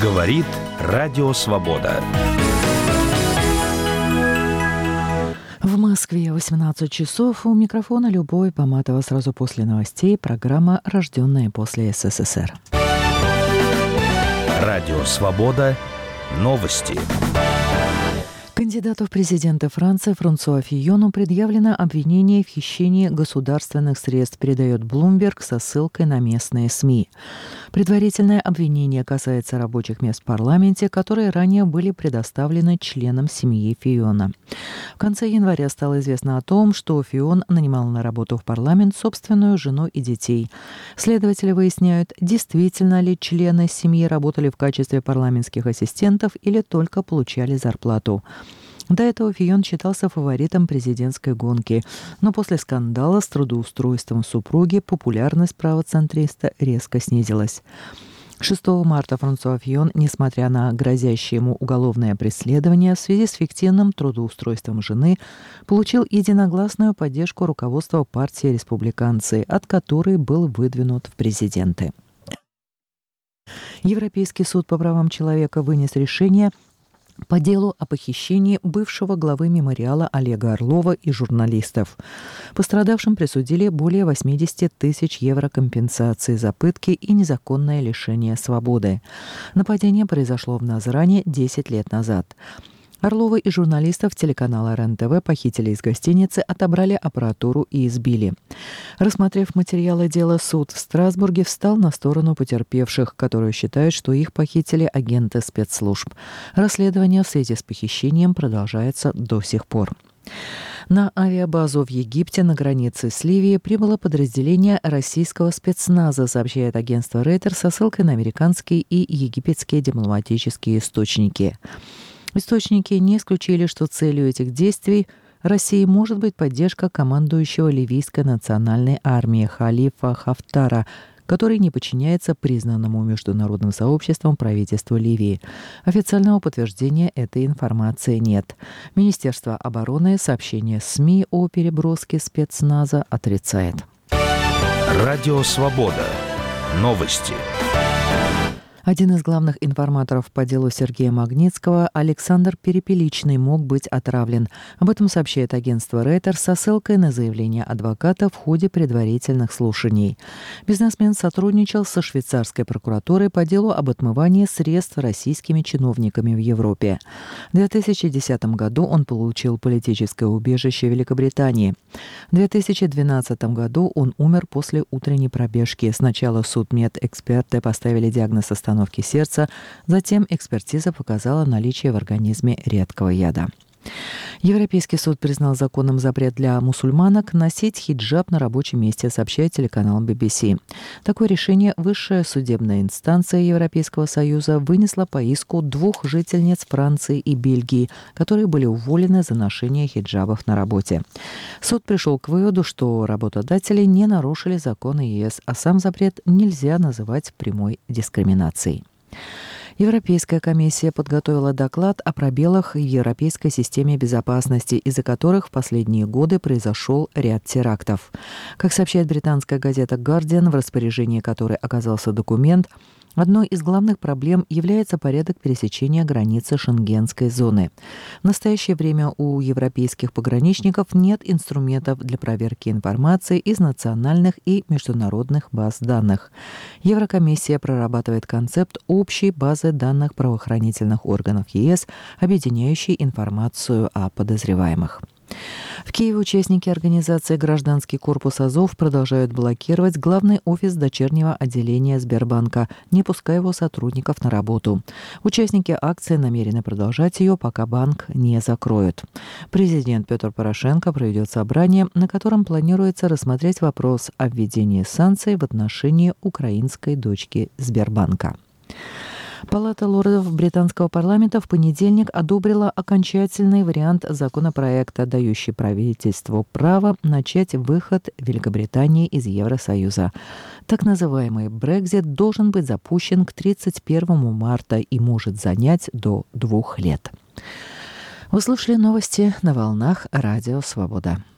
Говорит Радио Свобода. В Москве 18 часов. У микрофона Любовь Поматова. Сразу после новостей программа «Рожденные после СССР». Радио Свобода. Новости. Кандидату в президенты Франции Франсуа Фийону предъявлено обвинение в хищении государственных средств, передает Bloomberg со ссылкой на местные СМИ. Предварительное обвинение касается рабочих мест в парламенте, которые ранее были предоставлены членам семьи Фийона. В конце января стало известно о том, что Фийон нанимал на работу в парламент собственную жену и детей. Следователи выясняют, действительно ли члены семьи работали в качестве парламентских ассистентов или только получали зарплату. До этого Фийон считался фаворитом президентской гонки, но после скандала с трудоустройством супруги популярность правоцентриста резко снизилась. 6 марта Франсуа Фийон, несмотря на грозящее ему уголовное преследование в связи с фиктивным трудоустройством жены, получил единогласную поддержку руководства партии республиканцы, от которой был выдвинут в президенты. Европейский суд по правам человека вынес решение по делу о похищении бывшего главы мемориала Олега Орлова и журналистов. Пострадавшим присудили более 80 тысяч евро компенсации за пытки и незаконное лишение свободы. Нападение произошло в Назране 10 лет назад. Орлова и журналистов телеканала РЕН-ТВ похитили из гостиницы, отобрали аппаратуру и избили. Рассмотрев материалы дела, суд в Страсбурге встал на сторону потерпевших, которые считают, что их похитили агенты спецслужб. Расследование в связи с похищением продолжается до сих пор. На авиабазу в Египте на границе с Ливией прибыло подразделение российского спецназа, сообщает агентство Рейтер со ссылкой на американские и египетские дипломатические источники. Источники не исключили, что целью этих действий России может быть поддержка командующего ливийской национальной армии Халифа Хафтара, который не подчиняется признанному международным сообществом правительству Ливии. Официального подтверждения этой информации нет. Министерство обороны сообщение СМИ о переброске спецназа отрицает. Радио Свобода. Новости. Один из главных информаторов по делу Сергея Магнитского, Александр Перепеличный, мог быть отравлен. Об этом сообщает агентство Рейтер со ссылкой на заявление адвоката в ходе предварительных слушаний. Бизнесмен сотрудничал со швейцарской прокуратурой по делу об отмывании средств российскими чиновниками в Европе. В 2010 году он получил политическое убежище в Великобритании. В 2012 году он умер после утренней пробежки. Сначала судмедэксперты поставили диагноз остановки сердца, затем экспертиза показала наличие в организме редкого яда. Европейский суд признал законным запрет для мусульманок носить хиджаб на рабочем месте, сообщает телеканал BBC. Такое решение высшая судебная инстанция Европейского Союза вынесла по иску 2 жительниц Франции и Бельгии, которые были уволены за ношение хиджабов на работе. Суд пришел к выводу, что работодатели не нарушили законы ЕС, а сам запрет нельзя называть прямой дискриминацией. Европейская комиссия подготовила доклад о пробелах в европейской системе безопасности, из-за которых в последние годы произошел ряд терактов. Как сообщает британская газета «Гардиан», в распоряжении которой оказался документ, одной из главных проблем является порядок пересечения границы Шенгенской зоны. В настоящее время у европейских пограничников нет инструментов для проверки информации из национальных и международных баз данных. Еврокомиссия прорабатывает концепт общей базы данных правоохранительных органов ЕС, объединяющей информацию о подозреваемых. В Киеве участники организации «Гражданский корпус Азов» продолжают блокировать главный офис дочернего отделения Сбербанка, не пуская его сотрудников на работу. Участники акции намерены продолжать ее, пока банк не закроют. Президент Петр Порошенко проведет собрание, на котором планируется рассмотреть вопрос о введении санкций в отношении украинской дочки Сбербанка. Палата лордов британского парламента в понедельник одобрила окончательный вариант законопроекта, дающий правительству право начать выход Великобритании из Евросоюза. Так называемый Брексит должен быть запущен к 31 марта и может занять до 2 лет. Вы слушали новости на волнах Радио Свобода.